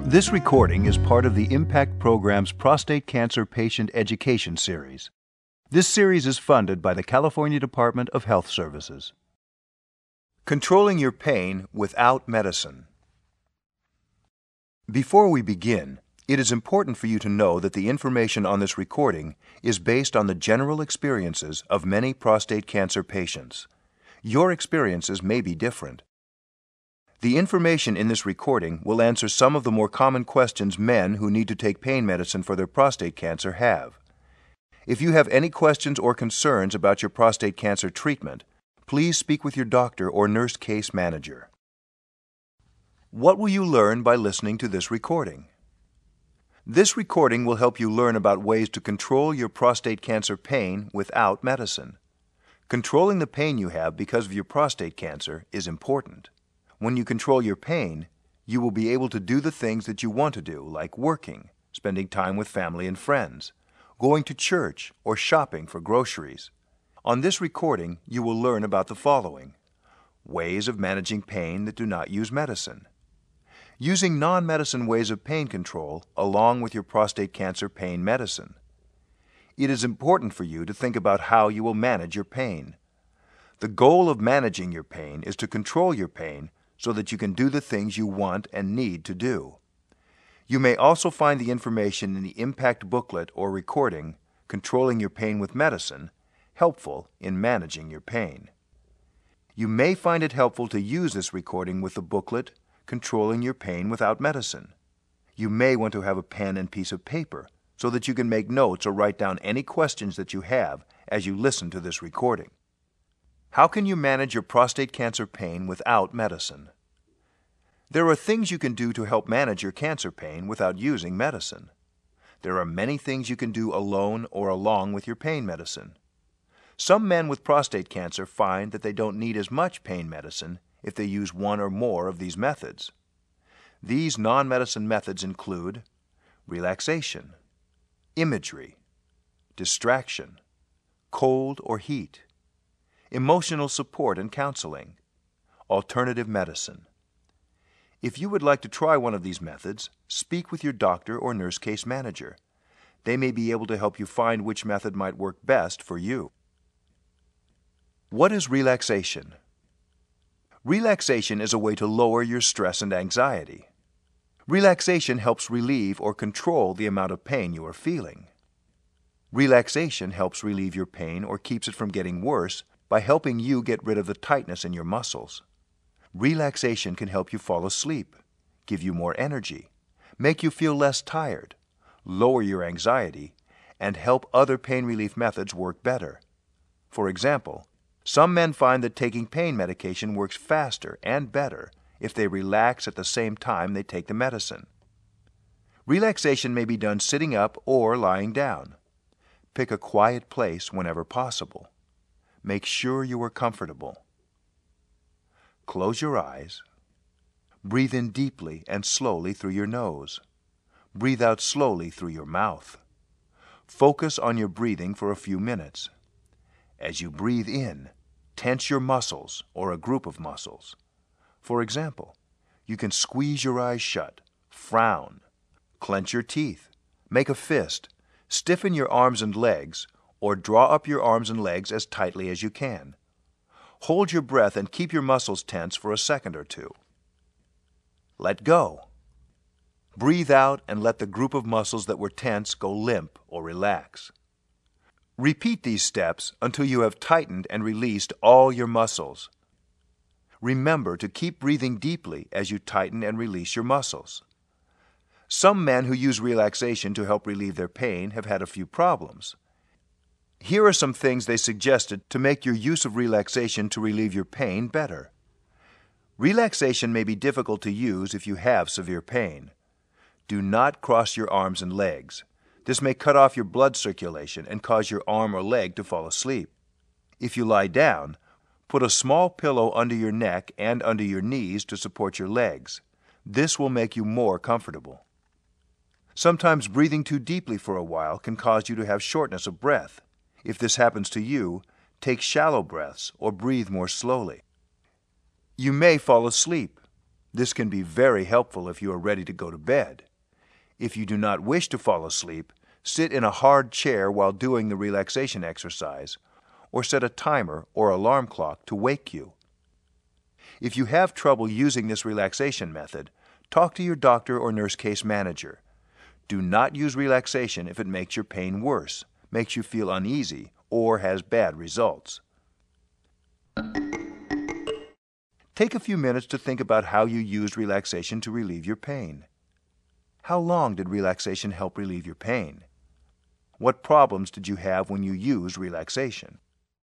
This recording is part of the IMPACT program's Prostate Cancer Patient Education Series. This series is funded by the California Department of Health Services. Controlling your pain without medicine. Before we begin, it is important for you to know that the information on this recording is based on the general experiences of many prostate cancer patients. Your experiences may be different. The information in this recording will answer some of the more common questions men who need to take pain medicine for their prostate cancer have. If you have any questions or concerns about your prostate cancer treatment, please speak with your doctor or nurse case manager. What will you learn by listening to this recording? This recording will help you learn about ways to control your prostate cancer pain without medicine. Controlling the pain you have because of your prostate cancer is important. When you control your pain, you will be able to do the things that you want to do, like working, spending time with family and friends, going to church, or shopping for groceries. On this recording, you will learn about the following: ways of managing pain that do not use medicine, using non-medicine ways of pain control along with your prostate cancer pain medicine. It is important for you to think about how you will manage your pain. The goal of managing your pain is to control your pain so that you can do the things you want and need to do. You may also find the information in the IMPACT booklet or recording, Controlling Your Pain with Medicine, helpful in managing your pain. You may find it helpful to use this recording with the booklet, Controlling Your Pain Without Medicine. You may want to have a pen and piece of paper so that you can make notes or write down any questions that you have as you listen to this recording. How can you manage your prostate cancer pain without medicine? There are things you can do to help manage your cancer pain without using medicine. There are many things you can do alone or along with your pain medicine. Some men with prostate cancer find that they don't need as much pain medicine if they use one or more of these methods. These non-medicine methods include relaxation, imagery, distraction, cold or heat, emotional support and counseling, alternative medicine. If you would like to try one of these methods, speak with your doctor or nurse case manager. They may be able to help you find which method might work best for you. What is relaxation? Relaxation is a way to lower your stress and anxiety. Relaxation helps relieve or control the amount of pain you are feeling. Relaxation helps relieve your pain or keeps it from getting worse by helping you get rid of the tightness in your muscles. Relaxation can help you fall asleep, give you more energy, make you feel less tired, lower your anxiety, and help other pain relief methods work better. For example, some men find that taking pain medication works faster and better if they relax at the same time they take the medicine. Relaxation may be done sitting up or lying down. Pick a quiet place whenever possible. Make sure you are comfortable. Close your eyes. Breathe in deeply and slowly through your nose. Breathe out slowly through your mouth. Focus on your breathing for a few minutes. As you breathe in, tense your muscles or a group of muscles. For example, you can squeeze your eyes shut, frown, clench your teeth, make a fist, stiffen your arms and legs, or draw up your arms and legs as tightly as you can. Hold your breath and keep your muscles tense for a second or two. Let go. Breathe out and let the group of muscles that were tense go limp or relax. Repeat these steps until you have tightened and released all your muscles. Remember to keep breathing deeply as you tighten and release your muscles. Some men who use relaxation to help relieve their pain have had a few problems. Here are some things they suggested to make your use of relaxation to relieve your pain better. Relaxation may be difficult to use if you have severe pain. Do not cross your arms and legs. This may cut off your blood circulation and cause your arm or leg to fall asleep. If you lie down, put a small pillow under your neck and under your knees to support your legs. This will make you more comfortable. Sometimes breathing too deeply for a while can cause you to have shortness of breath. If this happens to you, take shallow breaths or breathe more slowly. You may fall asleep. This can be very helpful if you are ready to go to bed. If you do not wish to fall asleep, sit in a hard chair while doing the relaxation exercise, or set a timer or alarm clock to wake you. If you have trouble using this relaxation method, talk to your doctor or nurse case manager. Do not use relaxation if it makes your pain worse, makes you feel uneasy, or has bad results. Take a few minutes to think about how you used relaxation to relieve your pain. How long did relaxation help relieve your pain? What problems did you have when you used relaxation?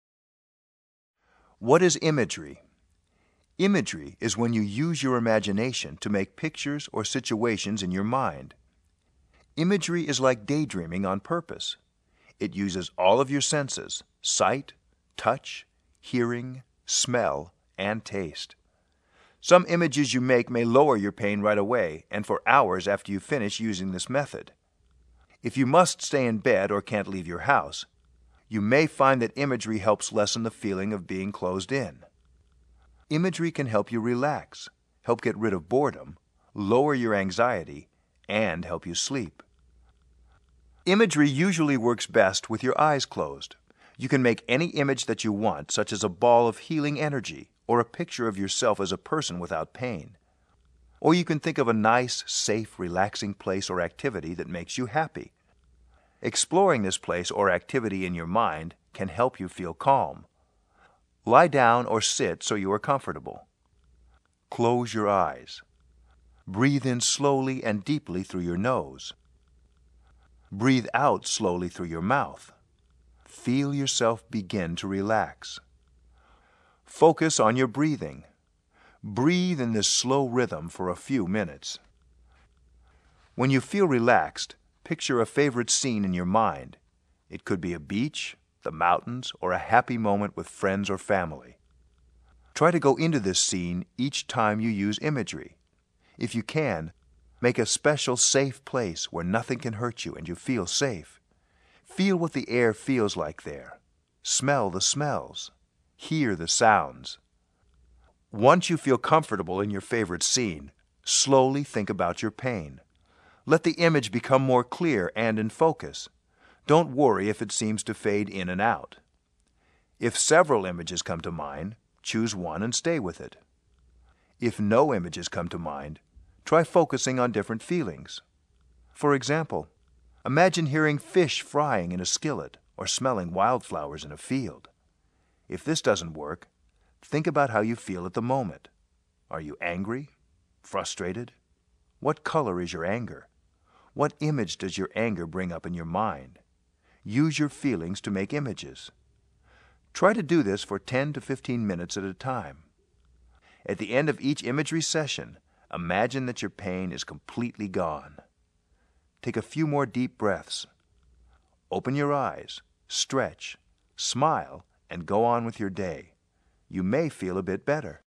What is imagery? Imagery is when you use your imagination to make pictures or situations in your mind. Imagery is like daydreaming on purpose. It uses all of your senses: sight, touch, hearing, smell, and taste. Some images you make may lower your pain right away and for hours after you finish using this method. If you must stay in bed or can't leave your house, you may find that imagery helps lessen the feeling of being closed in. Imagery can help you relax, help get rid of boredom, lower your anxiety, and help you sleep. Imagery usually works best with your eyes closed. You can make any image that you want, such as a ball of healing energy or a picture of yourself as a person without pain. Or you can think of a nice, safe, relaxing place or activity that makes you happy. Exploring this place or activity in your mind can help you feel calm. Lie down or sit so you are comfortable. Close your eyes. Breathe in slowly and deeply through your nose. Breathe out slowly through your mouth. Feel yourself begin to relax. Focus on your breathing. Breathe in this slow rhythm for a few minutes. When you feel relaxed, picture a favorite scene in your mind. It could be a beach, the mountains, or a happy moment with friends or family. Try to go into this scene each time you use imagery. If you can, make a special safe place where nothing can hurt you and you feel safe. Feel what the air feels like there. Smell the smells. Hear the sounds. Once you feel comfortable in your favorite scene, slowly think about your pain. Let the image become more clear and in focus. Don't worry if it seems to fade in and out. If several images come to mind, choose one and stay with it. If no images come to mind, try focusing on different feelings. For example, imagine hearing fish frying in a skillet or smelling wildflowers in a field. If this doesn't work, think about how you feel at the moment. Are you angry? Frustrated? What color is your anger? What image does your anger bring up in your mind? Use your feelings to make images. Try to do this for 10 to 15 minutes at a time. At the end of each imagery session, imagine that your pain is completely gone. Take a few more deep breaths. Open your eyes, stretch, smile, and go on with your day. You may feel a bit better.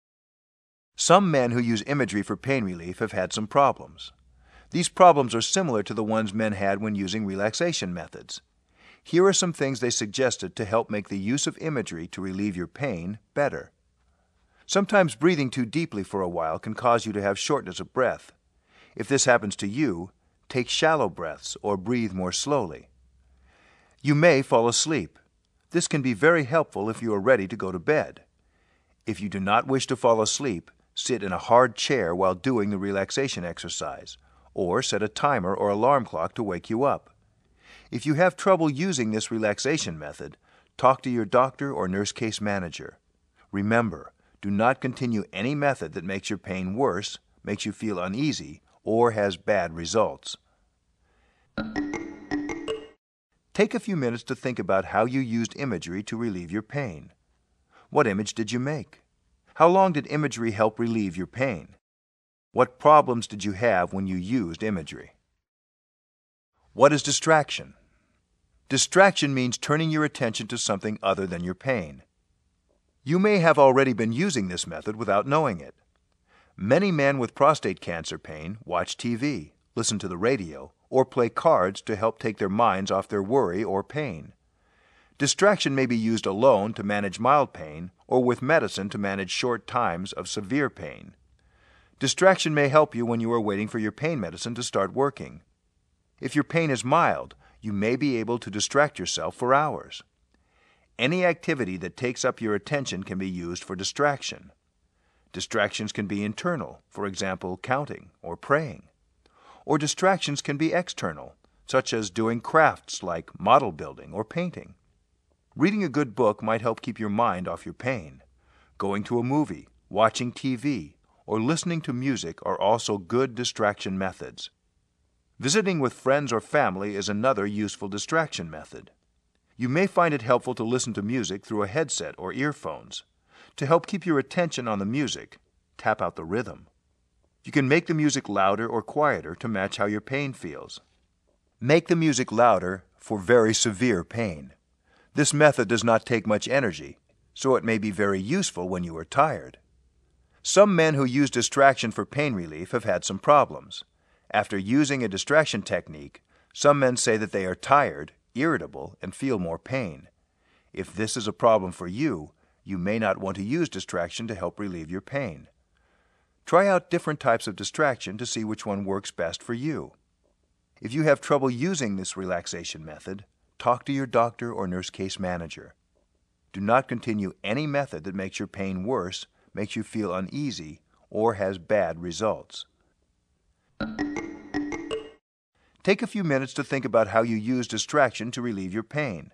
Some men who use imagery for pain relief have had some problems. These problems are similar to the ones men had when using relaxation methods. Here are some things they suggested to help make the use of imagery to relieve your pain better. Sometimes breathing too deeply for a while can cause you to have shortness of breath. If this happens to you, take shallow breaths or breathe more slowly. You may fall asleep. This can be very helpful if you are ready to go to bed. If you do not wish to fall asleep, sit in a hard chair while doing the relaxation exercise, or set a timer or alarm clock to wake you up. If you have trouble using this relaxation method, talk to your doctor or nurse case manager. Remember, do not continue any method that makes your pain worse, makes you feel uneasy, or has bad results. Take a few minutes to think about how you used imagery to relieve your pain. What image did you make? How long did imagery help relieve your pain? What problems did you have when you used imagery? What is distraction? Distraction means turning your attention to something other than your pain. You may have already been using this method without knowing it. Many men with prostate cancer pain watch TV, listen to the radio, or play cards to help take their minds off their worry or pain. Distraction may be used alone to manage mild pain or with medicine to manage short times of severe pain. Distraction may help you when you are waiting for your pain medicine to start working. If your pain is mild, you may be able to distract yourself for hours. Any activity that takes up your attention can be used for distraction. Distractions can be internal, for example, counting or praying. Or distractions can be external, such as doing crafts like model building or painting. Reading a good book might help keep your mind off your pain. Going to a movie, watching TV, or listening to music are also good distraction methods. Visiting with friends or family is another useful distraction method. You may find it helpful to listen to music through a headset or earphones. To help keep your attention on the music, tap out the rhythm. You can make the music louder or quieter to match how your pain feels. Make the music louder for very severe pain. This method does not take much energy, so it may be very useful when you are tired. Some men who use distraction for pain relief have had some problems. After using a distraction technique, some men say that they are tired, irritable, and feel more pain. If this is a problem for you, you may not want to use distraction to help relieve your pain. Try out different types of distraction to see which one works best for you. If you have trouble using this relaxation method, talk to your doctor or nurse case manager. Do not continue any method that makes your pain worse, makes you feel uneasy, or has bad results. Take a few minutes to think about how you use distraction to relieve your pain.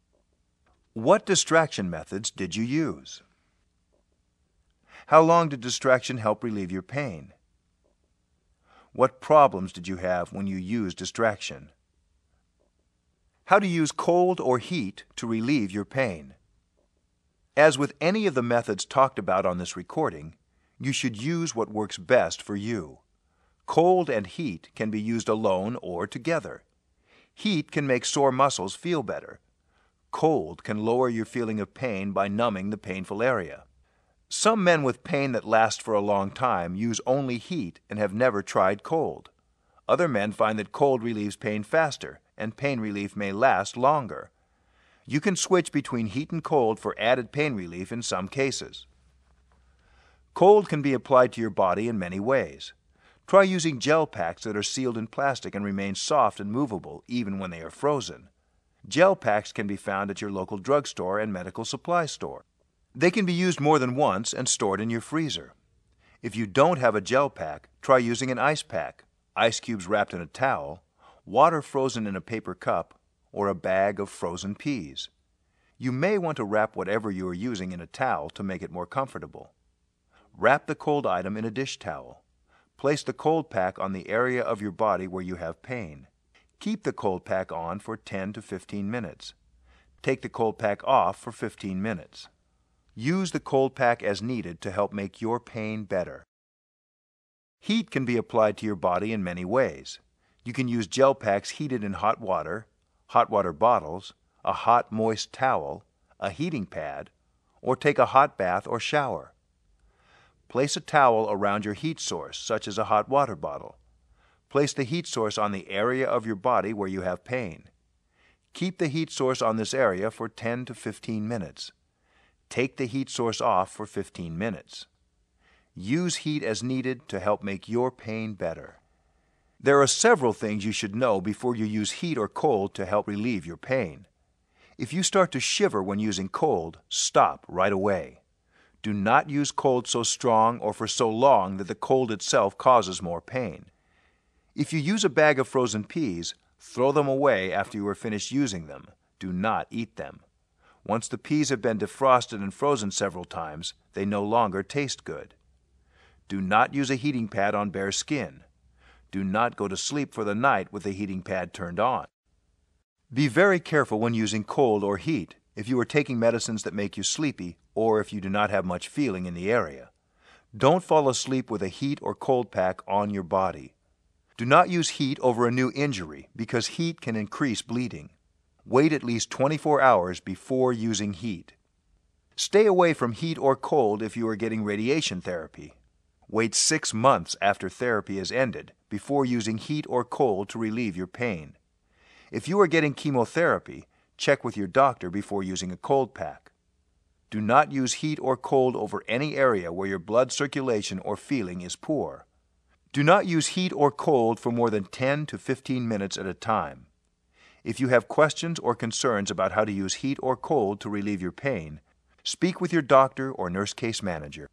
What distraction methods did you use? How long did distraction help relieve your pain? What problems did you have when you used distraction? How to use cold or heat to relieve your pain. As with any of the methods talked about on this recording, you should use what works best for you. Cold and heat can be used alone or together. Heat can make sore muscles feel better. Cold can lower your feeling of pain by numbing the painful area. Some men with pain that lasts for a long time use only heat and have never tried cold. Other men find that cold relieves pain faster, and pain relief may last longer. You can switch between heat and cold for added pain relief in some cases. Cold can be applied to your body in many ways. Try using gel packs that are sealed in plastic and remain soft and movable even when they are frozen. Gel packs can be found at your local drugstore and medical supply store. They can be used more than once and stored in your freezer. If you don't have a gel pack, try using an ice pack, ice cubes wrapped in a towel, water frozen in a paper cup, or a bag of frozen peas. You may want to wrap whatever you are using in a towel to make it more comfortable. Wrap the cold item in a dish towel. Place the cold pack on the area of your body where you have pain. Keep the cold pack on for 10 to 15 minutes. Take the cold pack off for 15 minutes. Use the cold pack as needed to help make your pain better. Heat can be applied to your body in many ways. You can use gel packs heated in hot water bottles, a hot moist towel, a heating pad, or take a hot bath or shower. Place a towel around your heat source, such as a hot water bottle. Place the heat source on the area of your body where you have pain. Keep the heat source on this area for 10 to 15 minutes. Take the heat source off for 15 minutes. Use heat as needed to help make your pain better. There are several things you should know before you use heat or cold to help relieve your pain. If you start to shiver when using cold, stop right away. Do not use cold so strong or for so long that the cold itself causes more pain. If you use a bag of frozen peas, throw them away after you are finished using them. Do not eat them. Once the peas have been defrosted and frozen several times, they no longer taste good. Do not use a heating pad on bare skin. Do not go to sleep for the night with the heating pad turned on. Be very careful when using cold or heat if you are taking medicines that make you sleepy or if you do not have much feeling in the area. Don't fall asleep with a heat or cold pack on your body. Do not use heat over a new injury because heat can increase bleeding. Wait at least 24 hours before using heat. Stay away from heat or cold if you are getting radiation therapy. Wait 6 months after therapy is ended before using heat or cold to relieve your pain. If you are getting chemotherapy, check with your doctor before using a cold pack. Do not use heat or cold over any area where your blood circulation or feeling is poor. Do not use heat or cold for more than 10 to 15 minutes at a time. If you have questions or concerns about how to use heat or cold to relieve your pain, speak with your doctor or nurse case manager.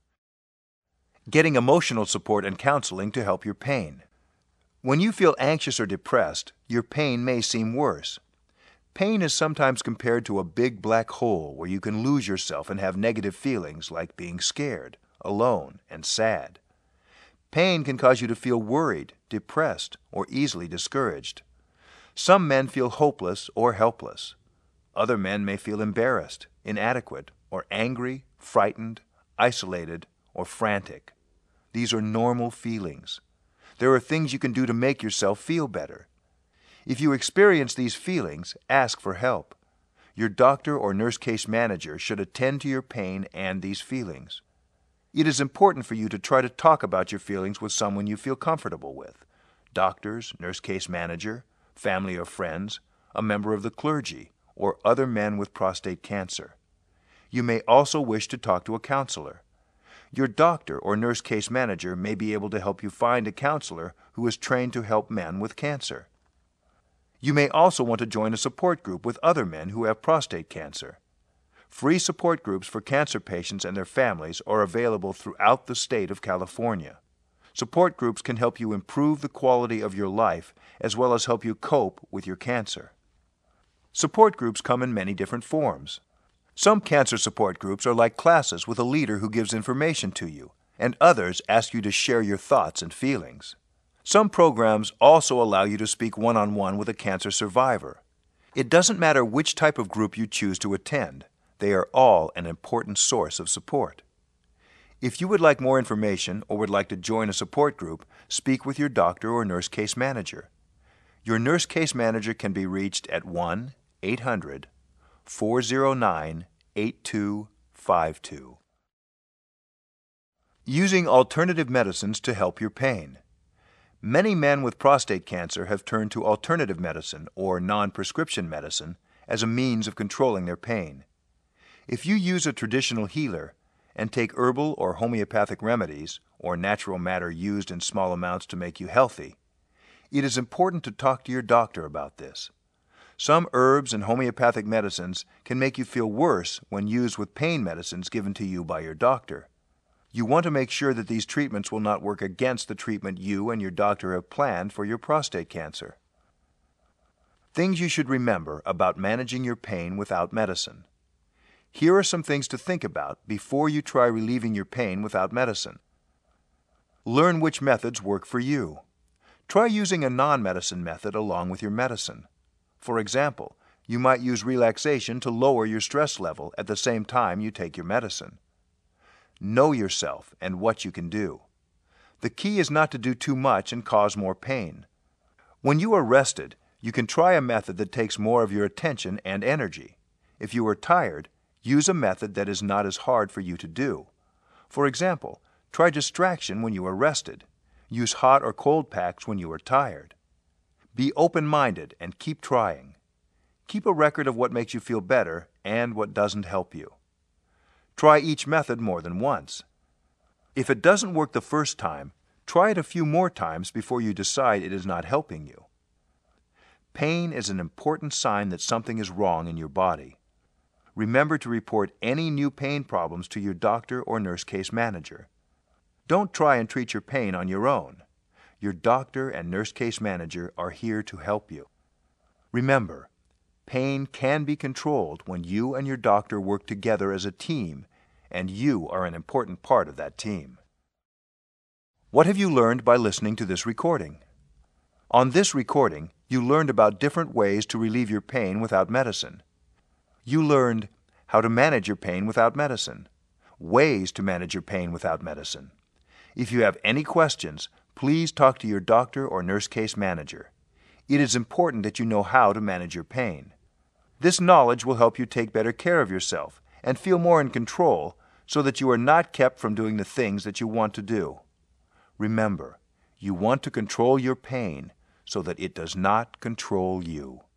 Getting emotional support and counseling to help your pain. When you feel anxious or depressed, your pain may seem worse. Pain is sometimes compared to a big black hole where you can lose yourself and have negative feelings like being scared, alone, and sad. Pain can cause you to feel worried, depressed, or easily discouraged. Some men feel hopeless or helpless. Other men may feel embarrassed, inadequate, or angry, frightened, isolated, or frantic. These are normal feelings. There are things you can do to make yourself feel better. If you experience these feelings, ask for help. Your doctor or nurse case manager should attend to your pain and these feelings. It is important for you to try to talk about your feelings with someone you feel comfortable with. Doctors, nurse case manager, family or friends, a member of the clergy, or other men with prostate cancer. You may also wish to talk to a counselor. Your doctor or nurse case manager may be able to help you find a counselor who is trained to help men with cancer. You may also want to join a support group with other men who have prostate cancer. Free support groups for cancer patients and their families are available throughout the state of California. Support groups can help you improve the quality of your life as well as help you cope with your cancer. Support groups come in many different forms. Some cancer support groups are like classes with a leader who gives information to you, and others ask you to share your thoughts and feelings. Some programs also allow you to speak one-on-one with a cancer survivor. It doesn't matter which type of group you choose to attend. They are all an important source of support. If you would like more information or would like to join a support group, speak with your doctor or nurse case manager. Your nurse case manager can be reached at 1-800-409-8252. Using alternative medicines to help your pain. Many men with prostate cancer have turned to alternative medicine or non-prescription medicine as a means of controlling their pain. If you use a traditional healer and take herbal or homeopathic remedies or natural matter used in small amounts to make you healthy, it is important to talk to your doctor about this. Some herbs and homeopathic medicines can make you feel worse when used with pain medicines given to you by your doctor. You want to make sure that these treatments will not work against the treatment you and your doctor have planned for your prostate cancer. Things you should remember about managing your pain without medicine. Here are some things to think about before you try relieving your pain without medicine. Learn which methods work for you. Try using a non-medicine method along with your medicine. For example, you might use relaxation to lower your stress level at the same time you take your medicine. Know yourself and what you can do. The key is not to do too much and cause more pain. When you are rested, you can try a method that takes more of your attention and energy. If you are tired, use a method that is not as hard for you to do. For example, try distraction when you are rested. Use hot or cold packs when you are tired. Be open-minded and keep trying. Keep a record of what makes you feel better and what doesn't help you. Try each method more than once. If it doesn't work the first time, try it a few more times before you decide it is not helping you. Pain is an important sign that something is wrong in your body. Remember to report any new pain problems to your doctor or nurse case manager. Don't try and treat your pain on your own. Your doctor and nurse case manager are here to help you. Remember, pain can be controlled when you and your doctor work together as a team, and you are an important part of that team. What have you learned by listening to this recording? On this recording, you learned about different ways to relieve your pain without medicine. You learned how to manage your pain without medicine, ways to manage your pain without medicine. If you have any questions, please talk to your doctor or nurse case manager. It is important that you know how to manage your pain. This knowledge will help you take better care of yourself and feel more in control so that you are not kept from doing the things that you want to do. Remember, you want to control your pain so that it does not control you.